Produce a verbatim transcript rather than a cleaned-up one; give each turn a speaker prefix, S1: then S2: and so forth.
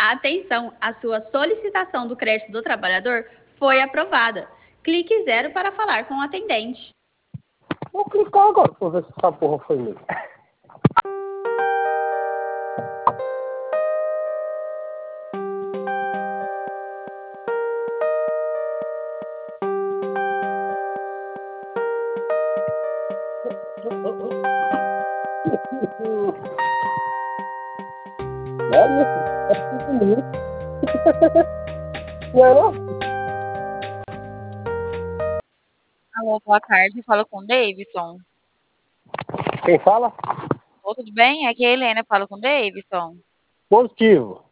S1: Atenção, a sua solicitação do crédito do trabalhador foi aprovada. Clique zero para falar com o atendente.
S2: Vou clicar agora pra ver se essa porra foi mesmo.
S3: Alô, boa tarde. Falo com o Davidson.
S2: Quem fala?
S3: Ô, tudo bem? Aqui é a Helena. Falo com o Davidson.
S2: Positivo.